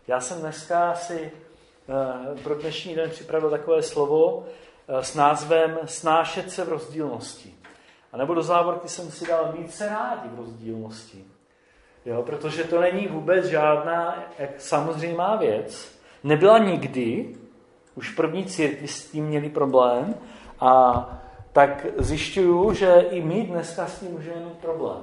Já jsem dneska si pro dnešní den připravil takové slovo s názvem Snášet se v rozdílnosti. A nebo do závorky jsem si dal mít se rádi v rozdílnosti. Jo, protože to není vůbec žádná samozřejmá věc. Nebyla nikdy, už první církvi s tím měli problém a tak zjišťuju, že i my dneska s tím můžeme mít problém.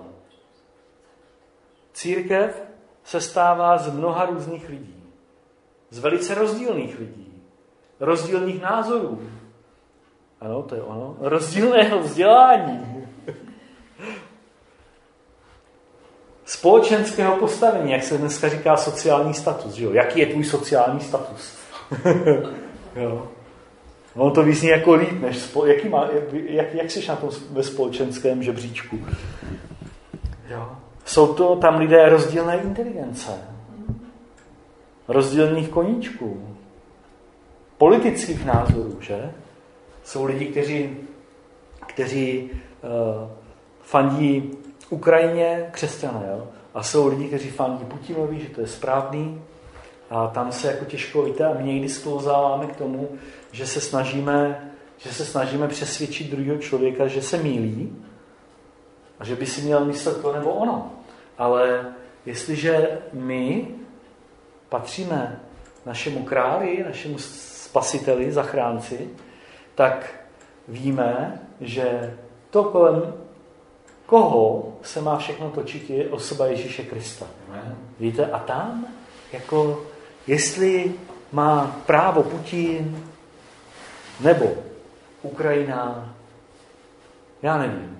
Církev se stává z mnoha různých lidí. Z velice rozdílných lidí. Rozdílných názorů. Ano, to je ono. Rozdílného vzdělání. Společenského postavení, jak se dneska říká sociální status. Že jo? Jaký je tvůj sociální status? Jo. On to vyzní jako líp, než jak jsi na tom ve společenském žebříčku. Jo. Jsou to tam lidé rozdílné inteligence, rozdílných koníčků, politických názorů, že? Jsou lidi, kteří fandí Ukrajině, křesťané, jo? A jsou lidi, kteří fandí Putinovi, že to je správný. A tam se jako těžko, víte, a my někdy sklouzáváme k tomu, že se snažíme přesvědčit druhého člověka, že se mýlí a že by si měl myslet to nebo ono. Ale jestliže my patříme našemu králi, našemu spasiteli, zachránci, tak víme, že to, kolem koho se má všechno točit, je osoba Ježíše Krista. Víte, a tam, jako, jestli má právo Putin nebo Ukrajina, já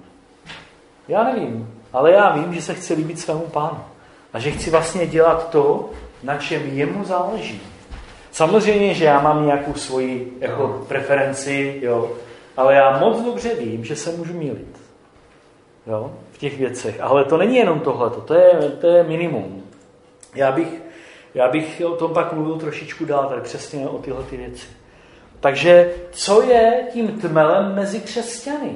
nevím, ale já vím, že se chci líbit svému Pánu a že chci vlastně dělat to, na čem jemu záleží. Samozřejmě, že já mám nějakou svoji jako preferenci, jo, ale já moc dobře vím, že se můžu mýlit, jo, v těch věcech. Ale to není jenom tohleto, to je minimum. Já bych o tom pak mluvil trošičku dál, tady přesně o tyhle ty věci. Takže co je tím tmelem mezi křesťany?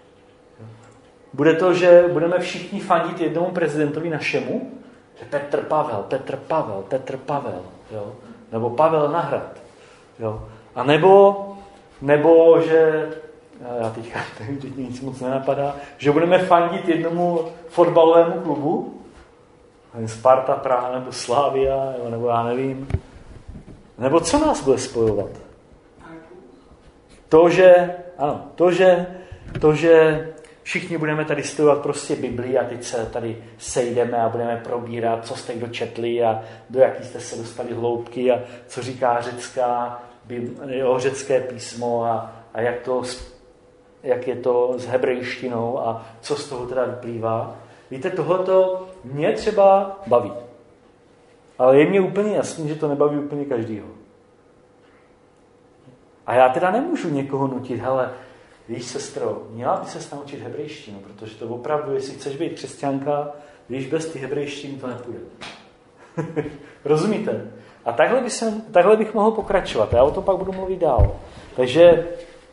Bude to, že budeme všichni fandit jednomu prezidentovi našemu? Petr Pavel, jo? Nebo Pavel Nahrad. Jo? A nebo že, já teďka nic moc nenapadá, že budeme fandit jednomu fotbalovému klubu, Sparta, Praha, nebo Slavia, jo? Nebo já nevím. Nebo co nás bude spojovat? To, že všichni budeme tady studovat prostě Biblii a teď se tady sejdeme a budeme probírat, co jste kdo četli a do jaký jste se dostali hloubky a co říká řecké písmo a jak je to s hebrejštinou a co z toho teda vyplývá. Víte, tohleto mě třeba baví. Ale je mně úplně jasný, že to nebaví úplně každýho. A já teda nemůžu někoho nutit, hele, víš, sestro, měla by se naučit hebrejštinu, protože to opravdu, jestli chceš být křesťanka, víš, bez ty hebrejštiny to nepůjde. Rozumíte? A takhle bych mohl pokračovat. Já o tom pak budu mluvit dál. Takže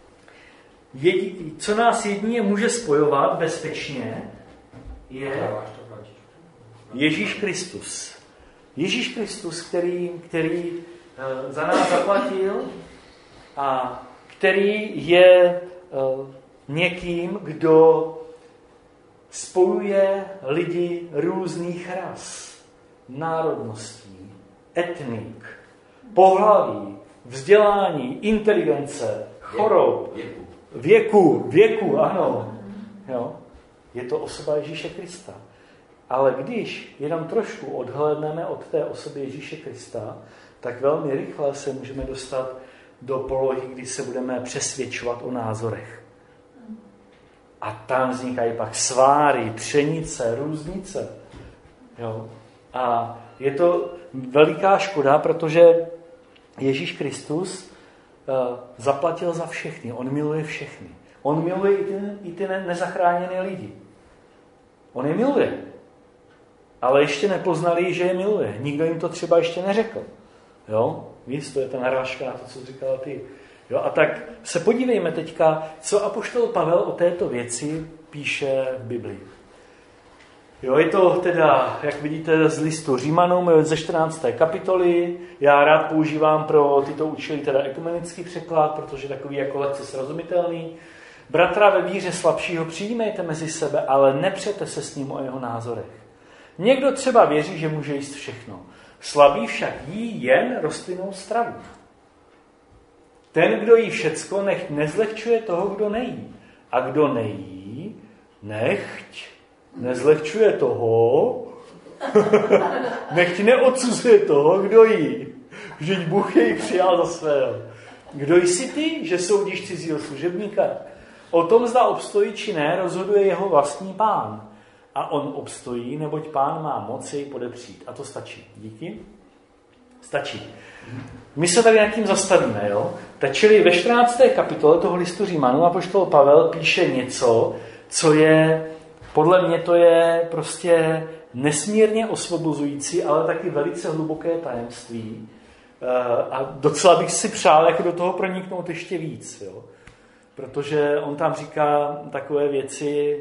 co nás jedině může spojovat bezpečně, je Ježíš Kristus. Ježíš Kristus, který za nás zaplatil a který je někým, kdo spojuje lidi různých ras, národností, etnik, pohlaví, vzdělání, inteligence, chorob, věku, ano. Jo? Je to osoba Ježíše Krista. Ale když jenom trošku odhlédneme od té osoby Ježíše Krista, tak velmi rychle se můžeme dostat do polohy, kdy se budeme přesvědčovat o názorech. A tam vznikají pak sváry, třenice, různice. Jo? A je to veliká škoda, protože Ježíš Kristus zaplatil za všechny. On miluje všechny. On miluje i ty nezachráněné lidi. On je miluje. Ale ještě nepoznali, že je miluje. Nikdo jim to třeba ještě neřekl. Jo? Víš, to je ta narážka na to, co říkala ty. Jo? A tak se podívejme teďka, co apoštol Pavel o této věci píše v Biblii. Jo, je to teda, jak vidíte, z listu Římanům ze 14. kapitoly. Já rád používám pro tyto účely teda ekumenický překlad, protože je takový jako lehce srozumitelný. Bratra ve víře slabšího přijímejte mezi sebe, ale nepřete se s ním o jeho názorech. Někdo třeba věří, že může jíst všechno. Slabý však jí jen rostlinnou stravu. Ten, kdo jí všecko, nechť nezlehčuje toho, kdo nejí. A kdo nejí, nechť nezlehčuje toho, nechť neodsuzuje toho, kdo jí. Vždyť Bůh jej přijal za svého. Kdo jsi ty, že soudíš cizího služebníka? O tom, zda obstojí či ne, rozhoduje jeho vlastní pán. A on obstojí, neboť pán má moc jej podepřít. A to stačí. Díky. Stačí. My se tady nad tím zastavíme, jo? Čili ve 14. kapitole toho listu Římanů apoštol Pavel píše něco, co je, podle mě to je prostě nesmírně osvobozující, ale taky velice hluboké tajemství. A docela bych si přál jako do toho proniknout ještě víc, jo? Protože on tam říká takové věci,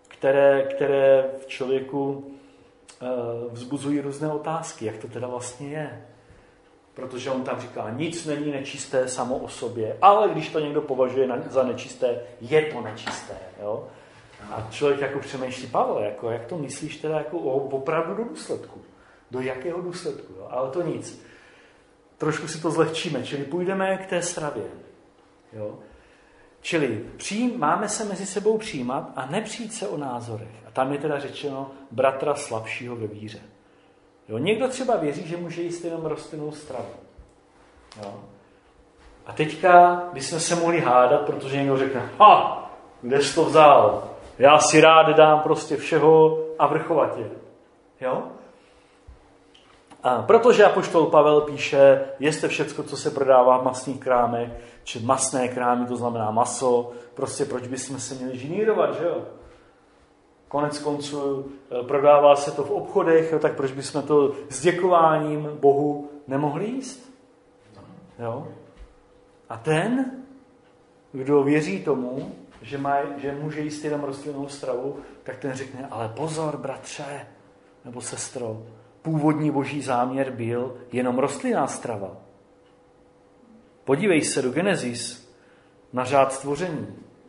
které v člověku vzbuzují různé otázky, jak to teda vlastně je. Protože on tam říká, nic není nečisté samo o sobě, ale když to někdo považuje za nečisté, je to nečisté. Jo? A člověk jako přemýšlí, Pavel, jako, jak to myslíš teda jako opravdu do důsledku? Do jakého důsledku? Jo? Ale to nic. Trošku si to zlehčíme, čili půjdeme k té stravě. Jo? Čili máme se mezi sebou přijímat a nepřijít se o názorech. A tam je teda řečeno bratra slabšího ve víře. Jo, někdo třeba věří, že může jíst jenom rostlinnou stravu. Jo. A teďka bychom se mohli hádat, protože někdo řekne, kde jsi to vzal? Já si rád dám prostě všeho a vrchovatě. Jo? A protože apoštol Pavel píše, jeste všecko, co se prodává v masných krámech, či masné krámy, to znamená maso, prostě proč bychom se měli žinírovat, že jo? Konec konců prodává se to v obchodech, jo, tak proč bychom to s děkováním Bohu nemohli jíst? Jo? A ten, kdo věří tomu, že může jíst jenom rostlinnou stravu, tak ten řekne, ale pozor, bratře nebo sestro, původní boží záměr byl jenom rostlinná strava. Podívej se do Genesis na řád stvoření.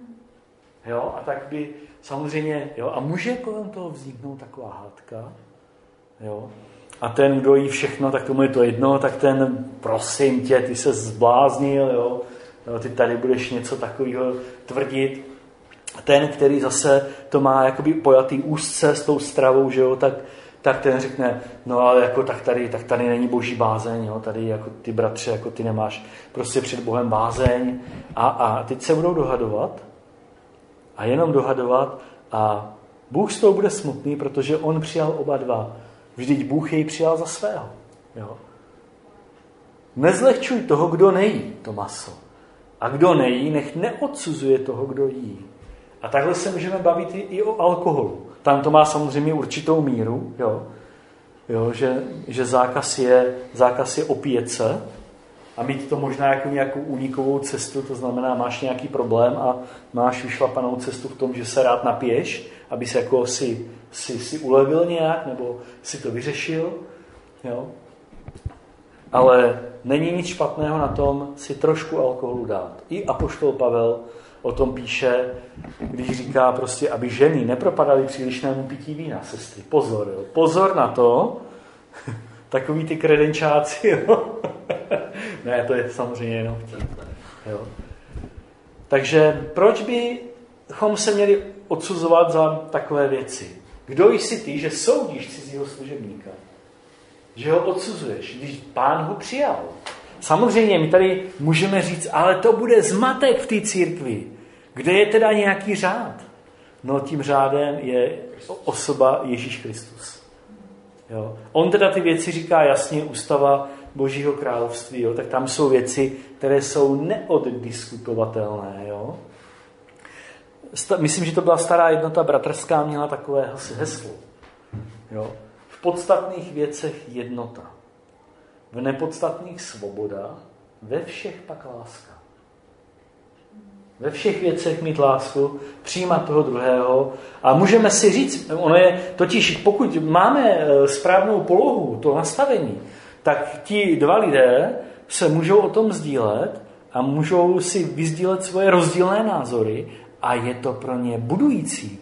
Jo? A tak by samozřejmě, jo, a může kolem toho vzniknout taková hádka, jo, a ten, kdo jí všechno, tak tomu je to jedno, tak ten, prosím tě, ty se zbláznil, jo, ty tady budeš něco takového tvrdit. A ten, který zase to má jakoby pojatý úzce s tou stravou, že jo, tak ten řekne, no ale jako tak tady není boží bázeň, jo, tady jako ty bratře, jako ty nemáš prostě před Bohem bázeň a teď se budou dohadovat a jenom dohadovat a Bůh z toho bude smutný, protože on přijal oba dva. Vždyť Bůh jej přijal za svého. Jo? Nezlehčuj toho, kdo nejí to maso. A kdo nejí, nech neodsuzuje toho, kdo jí. A takhle se můžeme bavit i o alkoholu. Tam to má samozřejmě určitou míru, jo? Jo, že zákaz je opíjet se a mít to možná jako nějakou únikovou cestu, to znamená, máš nějaký problém a máš vyšlapanou cestu v tom, že se rád napiješ, aby se jako si ulevil nějak, nebo si to vyřešil. Jo? Ale není nic špatného na tom si trošku alkoholu dát. I apoštol Pavel o tom píše, když říká prostě, aby ženy nepropadaly přílišnému pití vína, sestry. Pozor, jo? Pozor na to, takový ty kredenčáci, jo? Ne, to je samozřejmě jenom vtip. Jo? Takže proč bychom se měli odsuzovat za takové věci? Kdo jsi ty, že soudíš cizího služebníka? Že ho odsuzuješ, když Pán ho přijal? Samozřejmě, my tady můžeme říct, ale to bude zmatek v té církvi. Kde je teda nějaký řád? No tím řádem je osoba Ježíš Kristus. Jo? On teda ty věci říká jasně, ústava Božího království, jo? Tak tam jsou věci, které jsou neoddiskutovatelné. Jo? Myslím, že to byla stará jednota bratrská, měla takové heslo. Jo? V podstatných věcech jednota. V nepodstatných svoboda, ve všech pak láska. Ve všech věcech mít lásku, přijímat toho druhého. A můžeme si říct, ono je totiž, pokud máme správnou polohu, to nastavení, tak ti dva lidé se můžou o tom sdílet a můžou si vyzdílet svoje rozdílné názory a je to pro ně budující.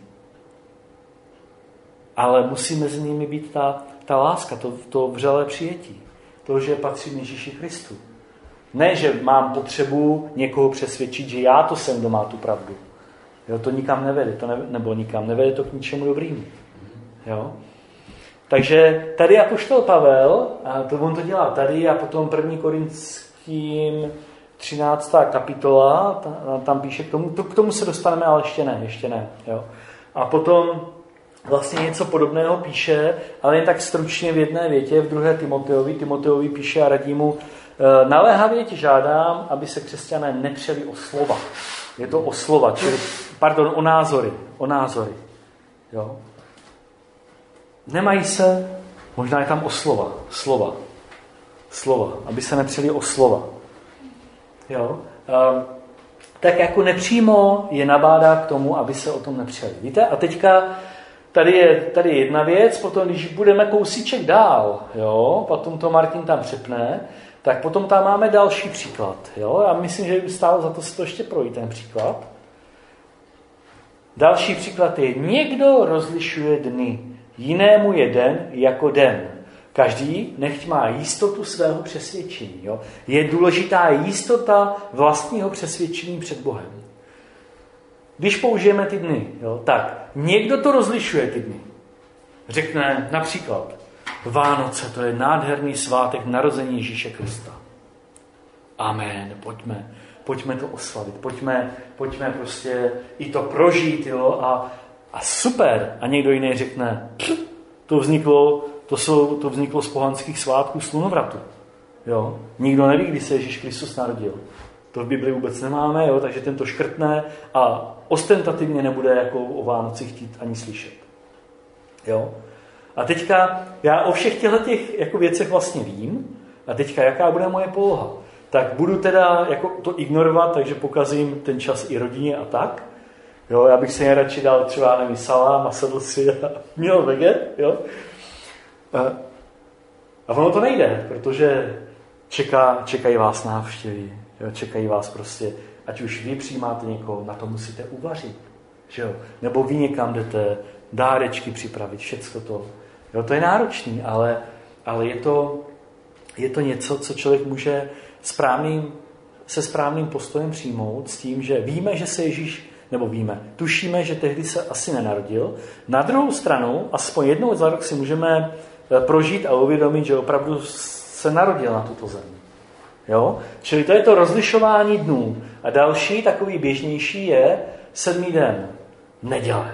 Ale musí mezi nimi být ta láska, to vřelé přijetí. To, že patřím Ježíši Kristu. Ne, že mám potřebu někoho přesvědčit, že já to jsem, kdo má tu pravdu. Jo, to nikam nevede, nevede to k ničemu dobrýmu. Jo? Takže tady apoštol Pavel, a to on to dělá tady, a potom 1. Korinským 13. kapitola, tam píše k tomu se dostaneme, ale ještě ne. Jo? A potom vlastně něco podobného píše, ale jen tak stručně v jedné větě, v 2. Timoteovi píše a radí mu, naléhavě ti žádám, aby se křesťané nepřeli o slova. Je to o slova, o názory. Jo? Nemají se, možná je tam o slova, aby se nepřeli o slova. Jo? Tak jako nepřímo je nabádá k tomu, aby se o tom nepřeli. Víte? A teďka tady je jedna věc, potom když budeme kousíček dál, jo, potom to Martin tam přepne, tak potom tam máme další příklad. Jo? Já myslím, že by stálo za to si to ještě projít, ten příklad. Další příklad je, někdo rozlišuje dny, jinému je den jako den. Každý nechť má jistotu svého přesvědčení. Jo? Je důležitá jistota vlastního přesvědčení před Bohem. Když použijeme ty dny, jo, tak někdo to rozlišuje ty dny. Řekne například, Vánoce, to je nádherný svátek narození Ježíše Krista. Amen, pojďme to oslavit, pojďme prostě i to prožít, jo, a super. A někdo jiný řekne, to vzniklo z pohanských svátků slunovratu. Jo? Nikdo neví, kdy se Ježíš Kristus narodil. To v Bibli vůbec nemáme, jo? Takže ten to škrtne a ostentativně nebude jako o Vánoci chtít ani slyšet. Jo? A teďka já o všech těch jako věcech vlastně vím a teďka jaká bude moje poloha. Tak budu teda jako to ignorovat, takže pokazím ten čas i rodině a tak. Jo, já bych se nejradši dal třeba, nevím, salám a sedl si a měl veget, jo. A ono to nejde, protože čekají vás návštěvy, jo? Čekají vás prostě, ať už vy přijímáte někoho, na to musíte uvařit, že jo? Nebo vy někam jdete, dárečky připravit, všecko to. Jo, to je náročný, ale je to něco, co člověk může se správným postojem přijmout s tím, že víme, že se Ježíš, tušíme, že tehdy se asi nenarodil. Na druhou stranu, aspoň jednou za rok si můžeme prožít a uvědomit, že opravdu se narodil na tuto zemi. Jo? Čili to je to rozlišování dnů. A další, takový běžnější je 7. den, neděle.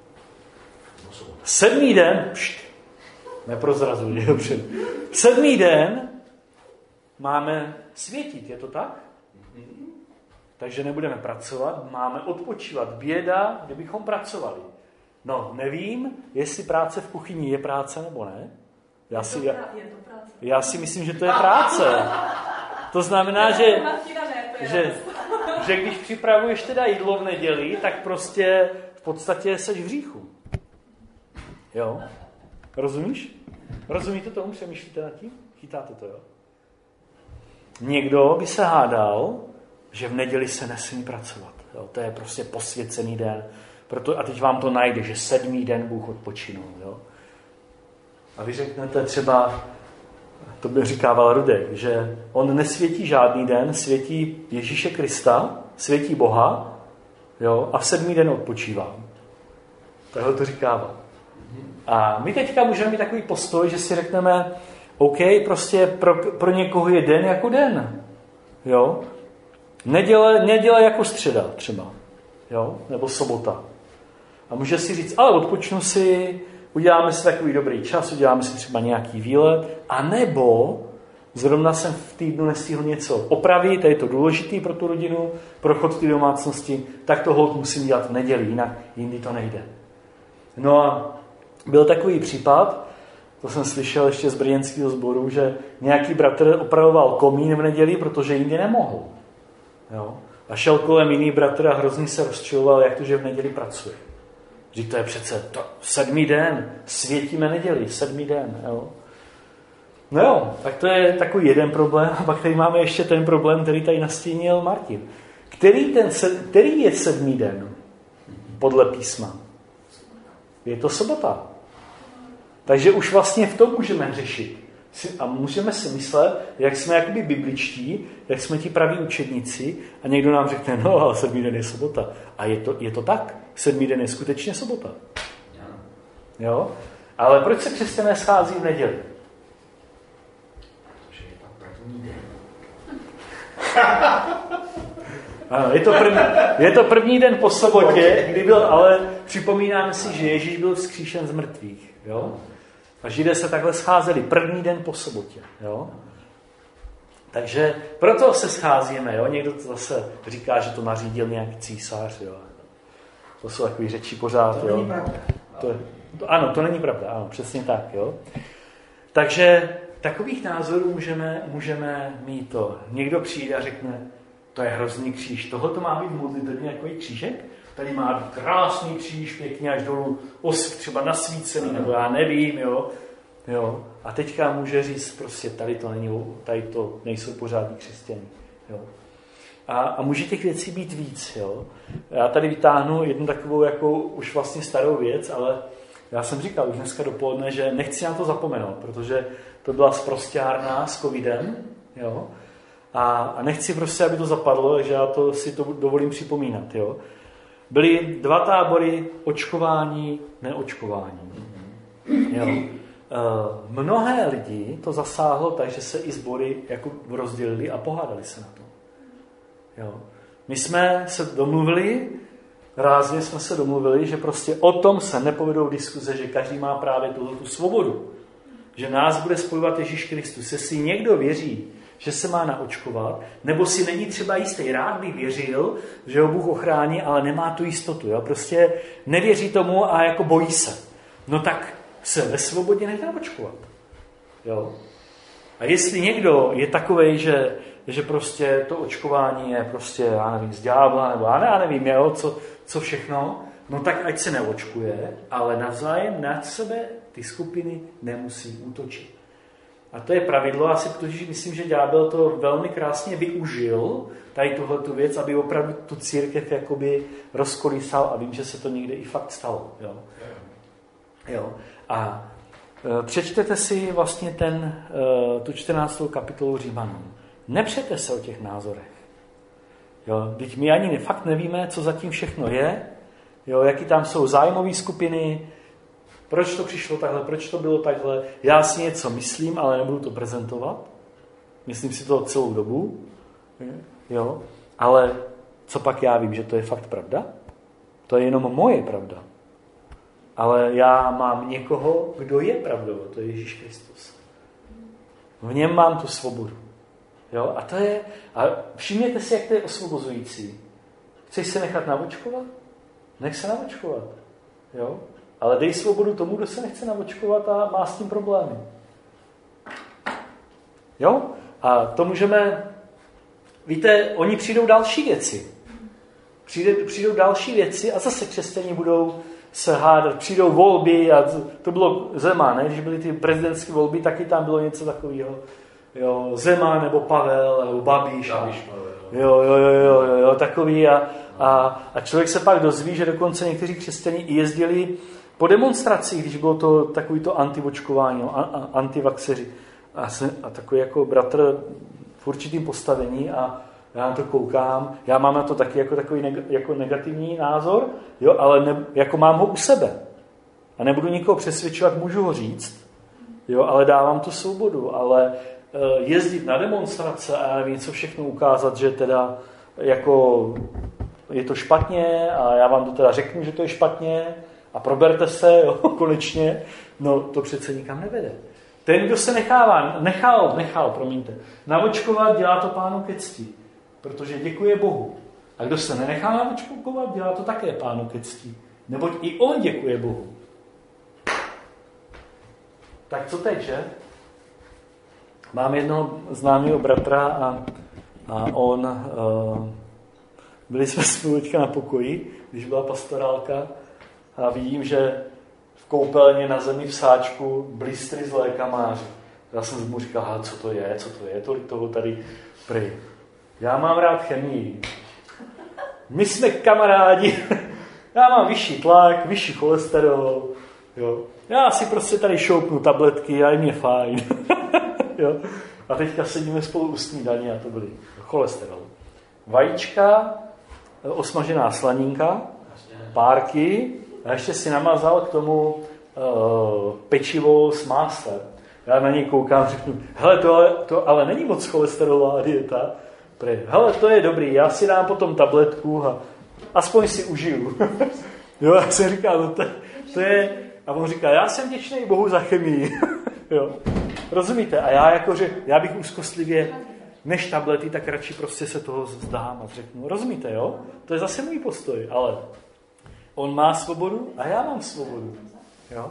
7. den, neprozrazuj, dobře. 7. den máme světit, je to tak? Takže nebudeme pracovat, máme odpočívat. Běda, kdybychom pracovali. No, nevím, jestli práce v kuchyni je práce nebo ne. Já si myslím, že to je práce. To znamená, že když připravuješ teda jídlo v neděli, tak prostě v podstatě seš v hříchu. Jo? Rozumíš? Rozumíte tomu? Přemýšlíte nad tím? Chytáte to, jo? Někdo by se hádal, že v neděli se nesmí pracovat. Jo? To je prostě posvěcený den. A teď vám to najde, že 7. den Bůh odpočinul. Jo? A vy řeknete třeba, to by říkával Rudek, že on nesvětí žádný den, světí Ježíše Krista, světí Boha, jo? A v 7. den odpočívá. Takhle to říkával. A my teďka můžeme mít takový postoj, že si řekneme, OK, prostě pro někoho je den jako den. Jo? Neděle jako středa třeba. Jo? Nebo sobota. A může si říct, ale odpočnu si, uděláme si takový dobrý čas, uděláme si třeba nějaký výlet, a nebo zrovna jsem v týdnu nestihl něco opravit, to je to důležitý pro tu rodinu, pro chod té domácnosti, tak to holt musím dělat v neděli, jinak jindy to nejde. No a byl takový případ, to jsem slyšel ještě z brněnského sboru, že nějaký bratr opravoval komín v neděli, protože jindy nemohl. Jo? A šel kolem jiný bratr a hrozně se rozčiloval, jak to, že v neděli pracuje. Řík, to je přece 7. den, světíme neděli, 7. den. Jo. No jo, tak to je takový jeden problém. A pak tady máme ještě ten problém, který tady nastínil Martin. Který je 7. den podle písma? Je to sobota. Takže už vlastně v tom můžeme řešit. A můžeme si myslet, jak jsme jakoby bibličtí, jak jsme ti praví učedníci a někdo nám řekne, no ale 7. den je sobota. A je to tak. 7. den je skutečně sobota. Jo? Ale proč se křesťané schází v neděli? Protože je to první den. Ano, je to první den po sobotě, kdy byl, ale připomínáme si, že Ježíš byl vzkříšen z mrtvých. Jo? A Židé se takhle scházeli první den po sobotě. Jo? Takže proto se scházíme. Jo? Někdo to zase říká, že to nařídil nějaký císař. Jo? To jsou takové řeči pořád. To není pravda. Ano, to není pravda. Ano, přesně tak. Jo? Takže takových názorů můžeme mít to. Někdo přijde a řekne, to je hrozný kříž. Tohle to má být modlitevně jako křížek? Tady má být krásný kříž, pěkně až dolů osk třeba nasvícený, nebo já nevím, jo. A teďka může říct prostě, tady to nejsou pořádní křesťané. Jo. A může těch věcí být víc. Jo. Já tady vytáhnu jednu takovou jako už vlastně starou věc, ale já jsem říkal už dneska dopoledne, že nechci na to zapomenout, protože to byla sprosťárna s covidem, jo. A nechci prostě, aby to zapadlo, takže já si to dovolím připomínat. Jo. Byly 2 tábory, očkování, neočkování. Jo. Mnohé lidi to zasáhlo tak, že se i sbory jako rozdělili a pohádali se na to. Jo. My jsme se domluvili, rázně jsme se domluvili, že prostě o tom se nepovedou diskuze, že každý má právě tu svobodu. Že nás bude spojovat Ježíš Kristus. Jestli někdo věří, že se má naočkovat, nebo si není třeba jistý, rád by věřil, že ho Bůh ochrání, ale nemá tu jistotu. Jo? Prostě nevěří tomu a jako bojí se. No tak se ve svobodě nechte naočkovat. Jo? A jestli někdo je takovej, že prostě to očkování je prostě, já nevím, z ďábla, nebo já nevím, jo, co všechno, no tak ať se neočkuje, ale navzájem nad sebe ty skupiny nemusí útočit. A to je pravidlo, asi protože myslím, že ďábel to velmi krásně využil, tady tuhletu věc, aby opravdu tu církev jakoby rozkolísal a vím, že se to někde i fakt stalo. Jo. A přečtete si vlastně tu 14. kapitolu Římanům. Nepřete se o těch názorech. Jo, teď my ani fakt nevíme, co zatím všechno je, jo, jaký tam jsou zájmové skupiny, proč to přišlo takhle, proč to bylo takhle. Já si něco myslím, ale nebudu to prezentovat. Myslím si to celou dobu. Jo, ale co pak já vím, že to je fakt pravda? To je jenom moje pravda. Ale já mám někoho, kdo je pravdou, to je Ježíš Kristus. V něm mám tu svobodu. Jo? A všimněte si, jak to je osvobozující. Chceš se nechat navočkovat? Nech se navočkovat. Jo? Ale dej svobodu tomu, kdo se nechce navočkovat a má s tím problémy. Jo? A to můžeme... Víte, oni přijdou další věci. Přijdou další věci a zase křesťané budou se hádat. Přijdou volby a to bylo Zeman, ne? Když byly ty prezidentské volby, taky tam bylo něco takového. Jo, Zeman nebo Pavel, nebo Babiš. Jo, takový. A člověk se pak dozví, že dokonce někteří křesťané jezdili po demonstracích, když bylo to takový to antiočkování, antivaxeři. A takový jako bratr v určitým postavení a já na to koukám, já mám na to taky jako takový jako negativní názor, jo, ale jako mám ho u sebe. A nebudu nikoho přesvědčovat, můžu ho říct, jo, ale dávám tu svobodu, ale jezdit na demonstrace a já nevím, co všechno ukázat, že teda jako je to špatně a já vám to teda řeknu, že to je špatně a proberte se, jo, konečně, no to přece nikam nevede. Ten, kdo se nechal, navočkovat, dělá to Pánu ke cti, protože děkuje Bohu. A kdo se nenechá navočkovat, dělá to také Pánu ke cti, neboť i on děkuje Bohu. Tak co teď, že? Mám jednoho známého bratra a on byli jsme spolu teďka na pokoji, když byla pastorálka a vidím, že v koupelně na zemi v sáčku blistry z lékamáře. Já jsem mu říkal, co to je, tolik toho tady prej. Já mám rád chemii. My jsme kamarádi. Já mám vyšší tlak, vyšší cholesterol. Jo. Já si prostě tady šoupnu tabletky a je mě fajn. Jo. A teďka sedíme spolu u snídaně a to byly cholesterol. Vajíčka, osmažená slaninka, párky a ještě si namazal k tomu pečivo s máslem. Já na něj koukám a řeknu, hele, to ale není moc cholesterolová dieta. Hele, to je dobrý, já si dám potom tabletku a aspoň si užiju. Jo, já jsem říkal, no to je... A on říká, já jsem vděčný Bohu za chemii. Jo. Rozumíte? A já bych úzkostlivě, než tablety, tak radši prostě se toho vzdám a řeknu. Rozumíte, jo? To je zase můj postoj, ale on má svobodu a já mám svobodu. Jo?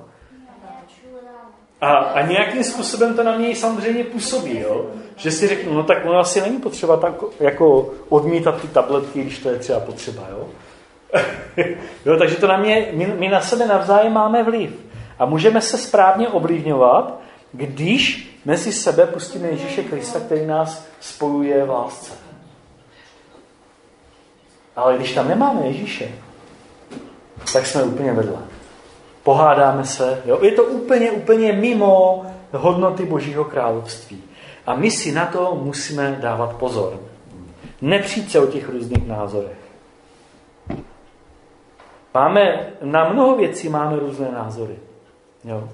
A nějakým způsobem to na mě samozřejmě působí, jo? Že si řeknu, no tak ono asi není potřeba tak jako odmítat ty tabletky, když to je třeba potřeba, jo? Jo, takže to my na sebe navzájem máme vliv. A můžeme se správně ovlivňovat, když mezi sebe pustíme Ježíše Krista, který nás spojuje v lásce. Ale když tam nemáme Ježíše, tak jsme úplně vedle. Pohádáme se, jo? Je to úplně mimo hodnoty Božího království. A my si na to musíme dávat pozor. Nepřijít se o těch různých názorech. Na mnoho věcí máme různé názory. Jo?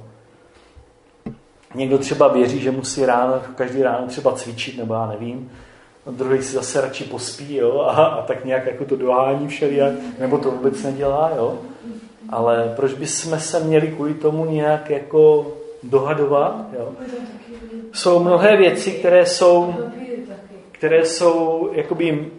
Někdo třeba věří, že musí každý ráno třeba cvičit, nebo já nevím. A druhý si zase radši pospí, jo? A tak nějak jako to dohání všelijak, nebo to vůbec nedělá. Jo? Ale proč bychom se měli kvůli tomu nějak jako dohadovat? Jo? Jsou mnohé věci, které jsou jakoby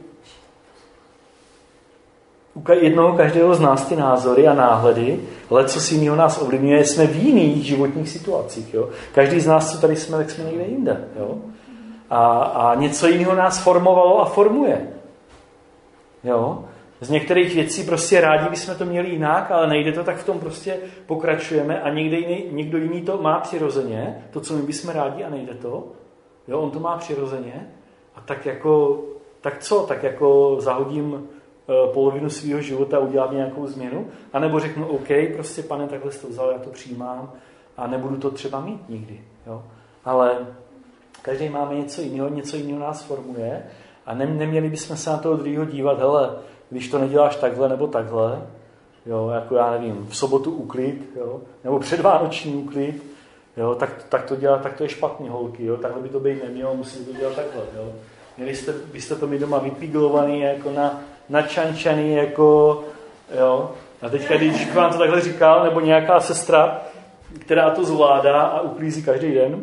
u jednoho každého z nás ty názory a náhledy, co si jiného nás ovlivňuje, jsme v jiných životních situacích. Jo? Každý z nás, co tady jsme, tak jsme někde jinde. Jo? A něco jiného nás formovalo a formuje. Jo? Z některých věcí prostě rádi bychom to měli jinak, ale nejde to, tak v tom prostě pokračujeme a někdo jiný to má přirozeně, to, co my bychom rádi a nejde to. Jo? On to má přirozeně a tak jako zahodím polovinu svého života a udělám nějakou změnu, anebo řeknu, OK, prostě pane, takhle jsi to vzal, já to přijímám a nebudu to třeba mít nikdy. Jo? Ale každý máme něco jiného nás formuje a neměli bychom se na toho druhého dívat, hele, když to neděláš takhle nebo takhle, jo, jako já nevím, v sobotu uklid, jo, nebo předvánoční uklid, jo, tak to dělat, tak to je špatný, holky, jo, takhle by to být nemělo, musíte to dělat takhle, jo. Měli byste to mít doma vypiglovaný, jako načančaný, jako, jo. A teďka, když vám to takhle říkal, nebo nějaká sestra, která to zvládá a uklízí každý den,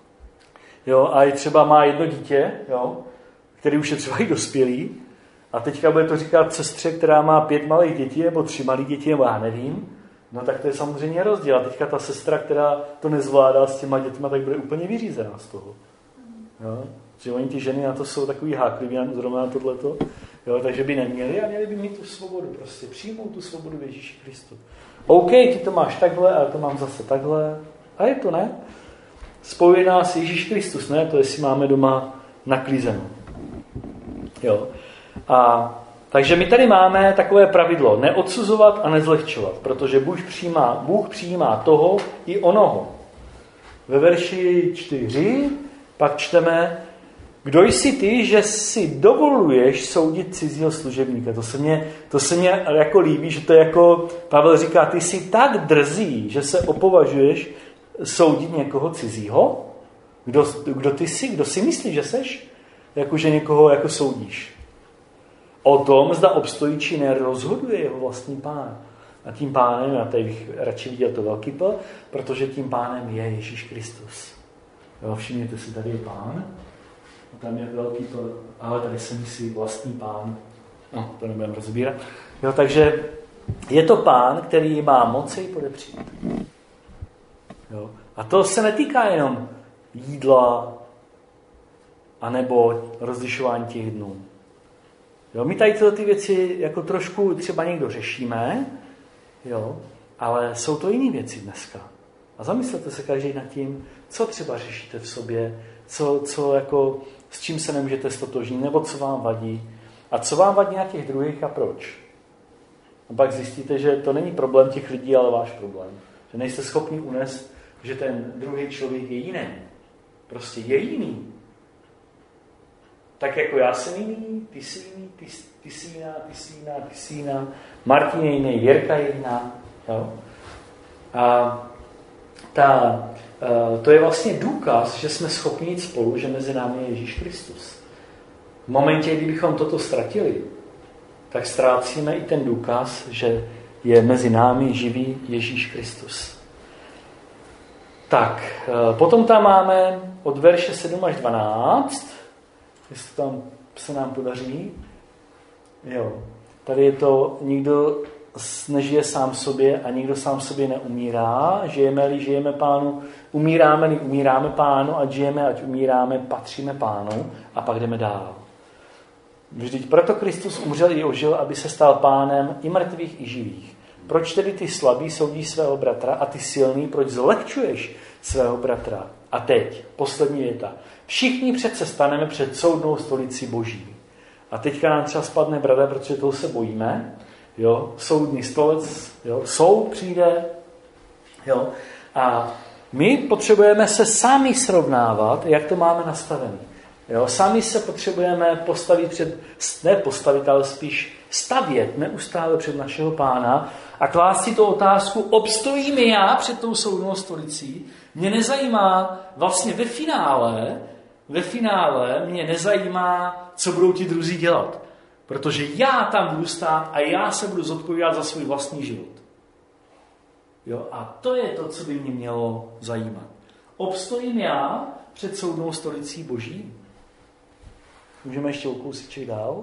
jo, a třeba má jedno dítě, jo, který už je třeba i dospělý, a teďka bude to říkat sestře, která má 5 malých dětí, nebo 3 malých dětí, nebo já nevím, no tak to je samozřejmě rozdíl. A teďka ta sestra, která to nezvládá s těma dětma, tak bude úplně vyřízená z toho. Jo? Že oni ty ženy na to jsou takový hákliví, zrovna na tohleto, jo? Takže by neměli a měli by mít tu svobodu. Prostě přijmou tu svobodu v Ježíši Kristu. OK, ty to máš takhle, ale to mám zase takhle. A je to, ne? Spojuje nás Ježíš Kristus, ne? To jestli máme doma naklízeno. Jo. Takže my tady máme takové pravidlo, neodsuzovat a nezlehčovat, protože Bůh přijímá toho i onoho. Ve verši 4 pak čteme, kdo jsi ty, že si dovoluješ soudit cizího služebníka. To se mě jako líbí, že to je jako, Pavel říká, ty jsi tak drzý, že se opovažuješ soudit někoho cizího. Kdo ty jsi? Kdo si myslíš, že seš? Jakože někoho jako soudíš. O tom, zda obstojí či ne, rozhoduje jeho vlastní pán. A tím pánem, já tady bych radši viděl to velký P, protože tím pánem je Ježíš Kristus. Jo, všimněte si, tady je pán, a tam je velký P, ale tady se myslí vlastní pán. No, to nebudeme rozbírat. Jo, takže je to pán, který má moc jej podepřít. Jo. A to se netýká jenom jídla, anebo rozlišování těch dnů. Jo, my tady tyhle ty věci jako trošku třeba někdo řešíme, jo, ale jsou to jiné věci dneska. A zamyslete se každý nad tím, co třeba řešíte v sobě, co jako, s čím se nemůžete stotožnit, nebo co vám vadí. A co vám vadí na těch druhých a proč. A pak zjistíte, že to není problém těch lidí, ale váš problém. Že nejste schopni unést, že ten druhý člověk je jiný. Prostě je jiný. Tak jako já jsem jiný, ty jsi jiný, ty jsi jiná, ty jsi jiná, ty jsi jiná. Martin je jiný, Jirka je jiná. Jo? A to je vlastně důkaz, že jsme schopni jít spolu, že mezi námi je Ježíš Kristus. V momentě, kdybychom toto ztratili, tak ztrácíme i ten důkaz, že je mezi námi živý Ježíš Kristus. Tak, potom tam máme od verše 7 až 12, jestli tam se nám podaří. Jo, tady je to, nikdo nežije sám sobě a nikdo sám sobě neumírá. Žijeme-li, žijeme Pánu, umíráme-li, umíráme Pánu, ať žijeme, ať umíráme, patříme Pánu a pak jdeme dál. Vždyť proto Kristus umřel i ožil, aby se stal Pánem i mrtvých, i živých. Proč tedy ty slabý soudíš svého bratra a ty silný, proč zlehčuješ svého bratra? A teď, poslední věta. Všichni přece staneme před soudnou stolici Boží. A teďka nám třeba spadne brada, protože toho se bojíme. Jo, soudný stolec, jo, soud přijde. Jo, a my potřebujeme se sami srovnávat, jak to máme nastavené. Jo, sami se potřebujeme postavit, ale spíš stavět neustále před našeho Pána a klást si tu otázku, obstojím já před tou soudnou stolicí. Mě nezajímá vlastně ve finále mě nezajímá, co budou ti druzí dělat. Protože já tam budu stát a já se budu zodpovídat za svůj vlastní život. Jo, a to je to, co by mě mělo zajímat. Obstojím já před soudnou stolicí Boží? Můžeme ještě o kousíček dál?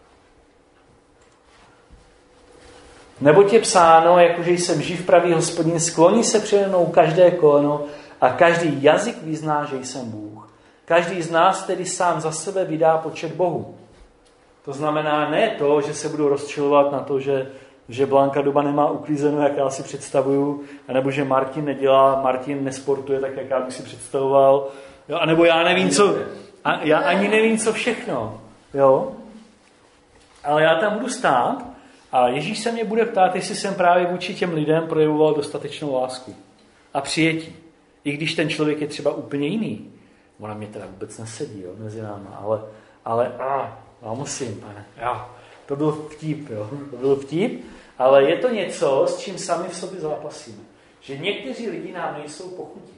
Neboť je psáno, jakože jsem živ, pravý Hospodin, skloní se přede mnou každé koleno a každý jazyk vyzná, že jsem Bůh. Každý z nás tedy sám za sebe vydá počet Bohu. To znamená ne to, že se budu rozčilovat na to, že Blanka doma nemá uklízeno, jak já si představuju, anebo že Martin nesportuje tak, jak já bych si představoval, jo, anebo já nevím, já ani nevím, co všechno. Jo? Ale já tam budu stát a Ježíš se mě bude ptát, jestli jsem právě vůči těm lidem projevoval dostatečnou lásku a přijetí. I když ten člověk je třeba úplně jiný. Ona mě teda vůbec nesedí, jo, mezi náma, ale já musím, pane. Jo, to byl vtip, jo. To byl vtip, ale je to něco, s čím sami v sobě zápasíme. Že někteří lidi nám nejsou pochutí.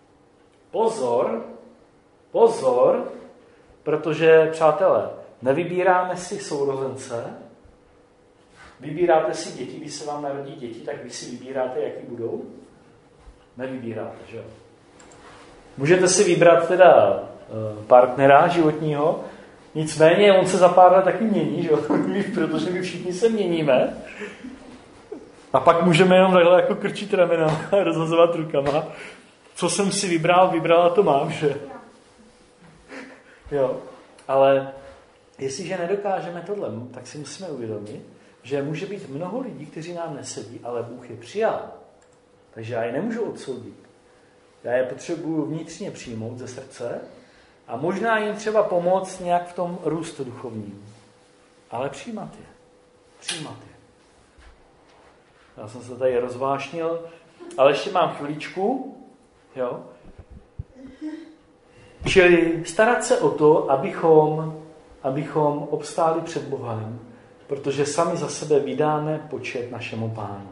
Pozor, protože, přátelé, nevybíráme si sourozence, vybíráte si děti, když se vám narodí děti, tak vy si vybíráte, jaký budou? Nevybíráte, že jo? Můžete si vybrat teda partnera životního, nicméně on se za pár let taky mění, že jo? Protože my všichni se měníme. A pak můžeme jenom takhle jako krčit ramenama a rozhazovat rukama. Co jsem si vybrala, to mám, že? Jo, ale jestliže nedokážeme tohle, tak si musíme uvědomit, že může být mnoho lidí, kteří nám nesedí, ale Bůh je přijal. Takže já je nemůžu odsoudit. Já je potřebuju vnitřně přijmout ze srdce a možná jim třeba pomoct nějak v tom růstu duchovním. Ale přijímat je. Já jsem se tady rozvášnil, ale ještě mám chviličku. Jo? Čili starat se o to, abychom obstáli před Bohem, protože sami za sebe vydáme počet našemu Pánu.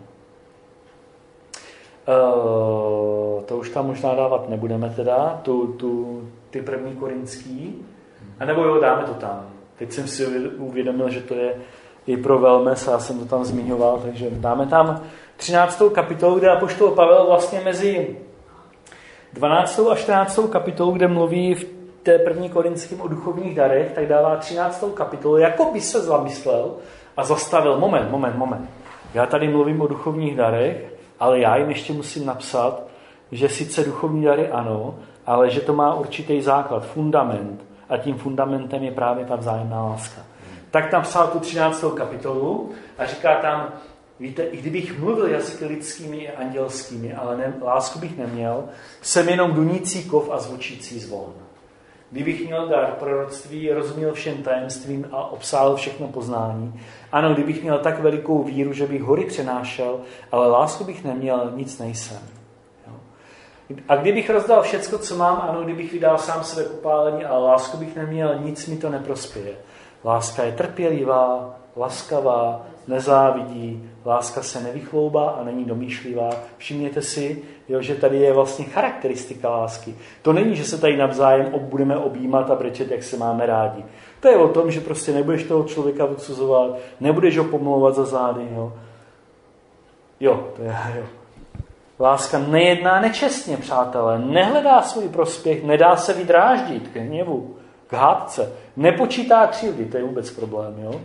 To už tam možná dávat nebudeme teda, ty 1. Korinský, anebo jo, dáme to tam. Teď jsem si uvědomil, že to je i pro velmes, já jsem to tam zmiňoval, takže dáme tam 13. kapitolu, kde apoštol Pavel vlastně mezi 12. a 14. kapitolu, kde mluví v té 1. Korinským o duchovních darech, tak dává 13. kapitolu, jako by se zamyslel a zastavil, moment. Já tady mluvím o duchovních darech, ale já jim ještě musím napsat, že sice duchovní dary ano, ale že to má určitý základ, fundament. A tím fundamentem je právě ta vzájemná láska. tak tam psal tu 13. kapitolu a říká tam, víte, i kdybych mluvil jazyky lidskými i andělskými, ale lásku bych neměl, jsem jenom dunící kov a zvučící zvon. Kdybych měl dar proroctví, rozuměl všem tajemstvím a obsáhl všechno poznání. Ano, kdybych měl tak velikou víru, že bych hory přenášel, ale lásku bych neměl, nic nejsem. Jo? A kdybych rozdal všecko, co mám, ano, kdybych vydal sám své popálení, ale lásku bych neměl, nic mi to neprospěje. Láska je trpělivá, laskavá, nezávidí, láska se nevychloubá a není domýšlivá. Všimněte si, jo, že tady je vlastně charakteristika lásky. To není, že se tady navzájem budeme objímat a brečet, jak se máme rádi. To je o tom, že prostě nebudeš toho člověka odsuzovat, nebudeš ho pomlouvat za zády. Jo, to je, jo. Láska nejedná nečestně, přátelé, nehledá svůj prospěch, nedá se vydráždit k hněvu, k hádce, nepočítá křivdy, to je vůbec problém, jo.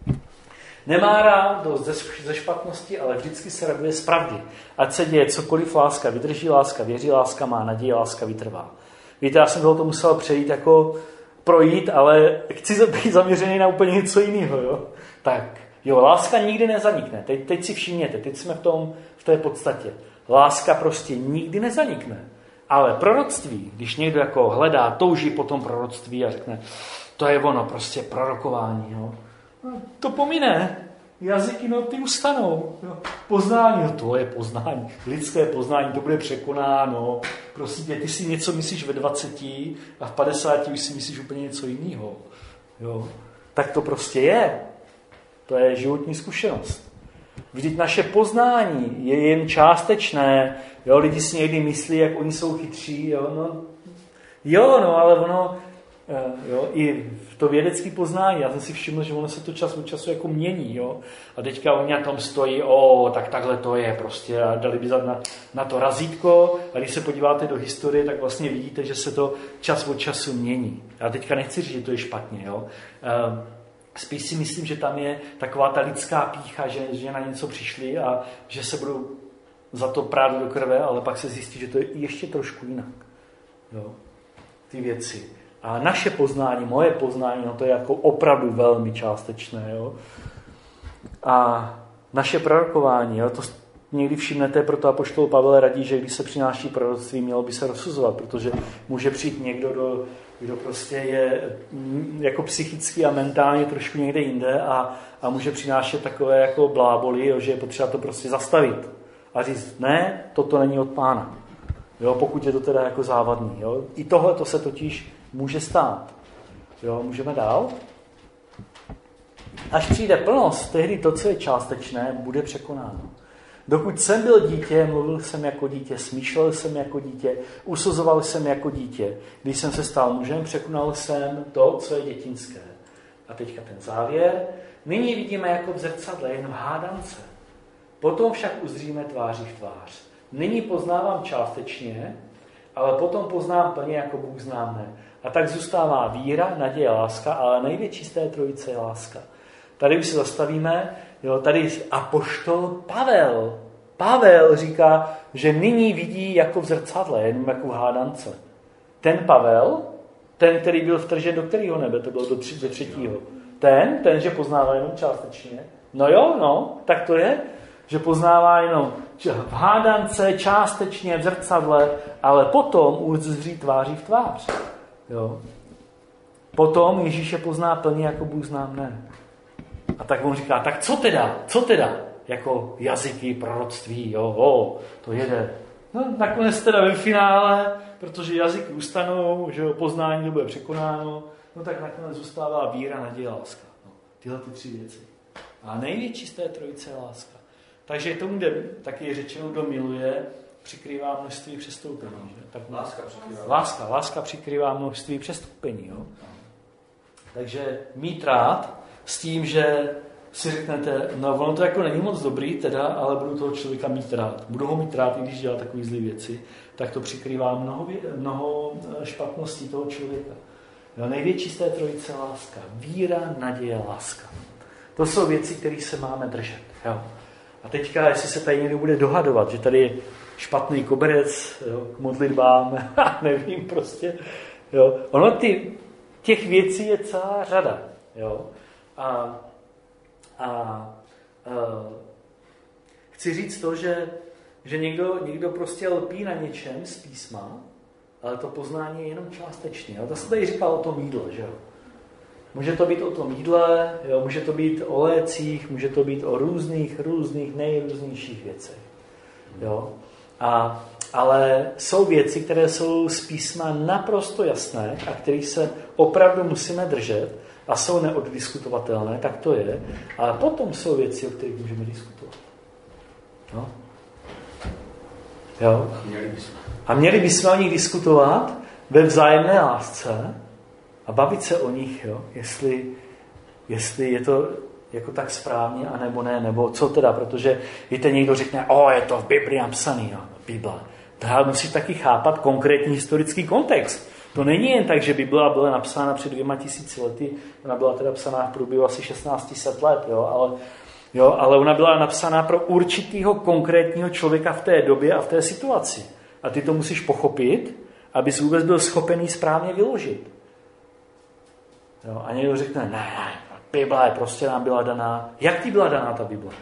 Nemá rád dost ze špatnosti, ale vždycky se raduje z pravdy. Ať se děje cokoliv, láska vydrží, láska věří, láska má naději, láska vytrvá. Víte, já jsem tohoto musel projít, ale chci být zaměřený na úplně něco jiného. Jo? Tak, jo, láska nikdy nezanikne. Teď si všimněte, teď jsme v té podstatě. Láska prostě nikdy nezanikne. Ale proroctví, když někdo jako hledá, touží po tom proroctví a řekne, to je ono, prostě prorokování, jo? To pomine. Jazyky, no, ty ustanou. Jo. Poznání, no, to je poznání. Lidské poznání, to bude překonáno. Prosím tě, ty si něco myslíš ve 20 a v 50 už si myslíš úplně něco jiného. Jo. Tak to prostě je. To je životní zkušenost. Vždyť naše poznání je jen částečné. Jo. Lidi si někdy myslí, jak oni jsou chytří. Jo, ale ono... Jo, i to vědecké poznání, já jsem si všiml, že ono se to čas od času jako mění, jo, a teďka oni na tom stojí, tak takhle to je prostě a dali by na to razítko a když se podíváte do historie, tak vlastně vidíte, že se to čas od času mění. Já teďka nechci říct, že to je špatně, jo. Spíš si myslím, že tam je taková ta lidská pýcha, že na něco přišli a že se budou za to prát do krve, ale pak se zjistí, že to je ještě trošku jinak, jo, ty věci. A naše poznání, moje poznání, no to je jako opravdu velmi částečné. Jo? A naše prorokování, jo, to někdy všimnete, proto apoštol Pavel radí, že když se přináší proroctví, mělo by se rozsuzovat, protože může přijít někdo, kdo prostě je jako psychicky a mentálně trošku někde jinde a může přinášet takové jako bláboli, jo, že je potřeba to prostě zastavit a říct, ne, toto není od Pána. Jo, pokud je to teda jako závadný. Jo. I tohle to se totiž může stát. Jo, můžeme dál? Až přijde plnost, tehdy to, co je částečné, bude překonáno. Dokud jsem byl dítě, mluvil jsem jako dítě, smýšlel jsem jako dítě, usuzoval jsem jako dítě. Když jsem se stal mužem, překonal jsem to, co je dětinské. A teďka ten závěr. Nyní vidíme jako v zrcadle, jen v hádance. Potom však uzříme tváří v tvář. Nyní poznávám částečně, ale potom poznám plně, jako Bůh zná mne. A tak zůstává víra, naděje, láska, ale největší z té trojice je láska. Tady už se zastavíme, jo, tady apoštol Pavel. Pavel říká, že nyní vidí jako v zrcadle, jenom jako v hádance. Ten Pavel, ten, který byl vtržen do kterého nebe, to bylo do třetího. Ten, že poznává jenom částečně. No jo, no, tak to je, že poznává jenom v hádance, částečně, v zrcadle, ale potom uzří tváří v tvář. Jo. Potom Ježíše pozná plně, jako Bůh zná mne. A tak on říká, tak co teda? Jako jazyky, proroctví, jo, to jede. No, nakonec teda ve finále, protože jazyky ustanou, že jo, poznání to bude překonáno, no tak nakonec zůstává víra, naděje, láska. No, tyhle ty 3 věci. A největší z té trojice je láska. Takže tomu jde, taky je řečeno, kdo miluje, přikrývá množství přestoupení. Že? Tak láska přikrývá množství přestoupení. Jo? Takže mít rád s tím, že si řeknete, no ono to jako není moc dobrý, teda, ale budu toho člověka mít rád. Budu ho mít rád, i když dělá takové zlé věci, tak to přikrývá mnoho špatností toho člověka. Jo? Největší z té trojice láska. Víra, naděje, láska. To jsou věci, kterých se máme držet. Jo? A teďka, jestli se tady někdo bude dohadovat, že tady je špatný koberec, jo, k modlitbám, nevím prostě. Jo. Ono těch věcí je celá řada. Jo. Chci říct to, že někdo prostě lpí na něčem z písma, ale to poznání je jenom částečné. A to se tady říkal o tom jídle, že jo? Může to být o tom jídle, jo? Může to být o lécích, může to být o různých nejrůznějších věcech. Jo? Ale jsou věci, které jsou z písma naprosto jasné a kterých se opravdu musíme držet a jsou neoddiskutovatelné, tak to je. Ale potom jsou věci, o kterých můžeme diskutovat. No. Jo? A měli bychom o nich diskutovat ve vzájemné lásce a bavit se o nich, jo? Jestli je to jako tak správně, anebo ne, nebo co teda, protože víte, někdo řekne, je to v Biblii napsaný, jo, Bible. Tak musí taky chápat konkrétní historický kontext. To není jen tak, že Bible byla napsána před 2000 lety, ona byla teda psaná v průběhu asi 1600 let, ale ona byla napsaná pro určitýho konkrétního člověka v té době a v té situaci. A ty to musíš pochopit, abys vůbec byl schopený správně vyložit. Jo, a někdo řekne, ne, Bible prostě nám byla daná. Jak ti byla daná ta Bible?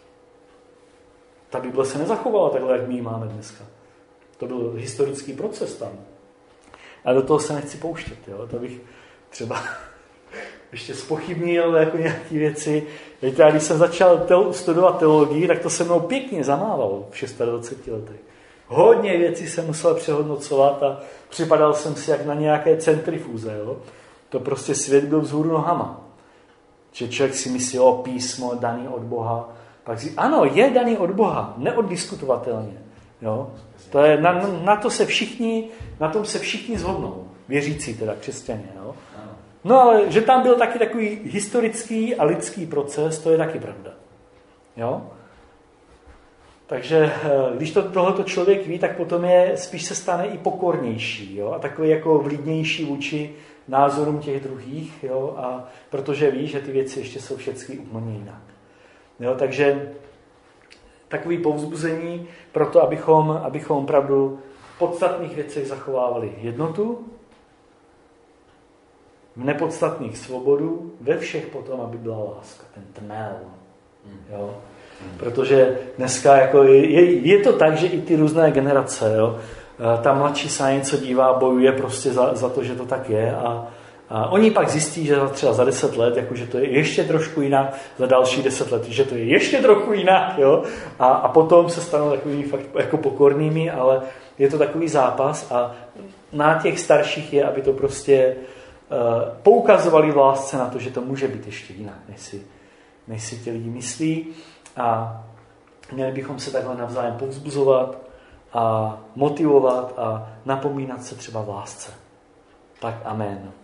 Ta Bible se nezachovala takhle, jak my ji máme dneska. To byl historický proces tam. A do toho se nechci pouštět. Jo? To bych třeba ještě zpochybnil jako nějaké věci. Víte, já když jsem začal studovat teologii, tak to se mnou pěkně zamávalo v 26 letech. Hodně věcí jsem musel přehodnocovat a připadal jsem si jak na nějaké centrifuze. Jo? To prostě svět byl vzhůru nohama. Že člověk si myslí, písmo daný od Boha. Pak si, ano, je daný od Boha, neoddiskutovatelně. Jo? To je, na tom se všichni shodnou. Věřící teda, křesťané. Jo? No ale, že tam byl taky takový historický a lidský proces, to je taky pravda. Jo? Takže když tohleto člověk ví, tak potom spíš se stane i pokornější. Jo? A takový jako vlídnější vůči názorům těch druhých. Jo? A protože ví, že ty věci ještě jsou všechny úplně jinak. Jo? Takže takový povzbuzení pro to, abychom opravdu v podstatných věcech zachovávali jednotu, v nepodstatných svobodu, ve všech potom, aby byla láska, ten tmel. Jo? Protože dneska jako je to tak, že i ty různé generace, jo? Ta mladší se něco dívá, bojuje prostě za to, že to tak je a oni pak zjistí, že třeba za 10 let, jako, že to je ještě trošku jinak, za další 10 let, že to je ještě trochu jinak, jo? A potom se stanou takovými fakt jako pokornými, ale je to takový zápas a na těch starších je, aby to prostě poukazovali v lásce na to, že to může být ještě jinak, než si ti lidi myslí a měli bychom se takhle navzájem povzbuzovat a motivovat a napomínat se třeba v lásce. Tak amen.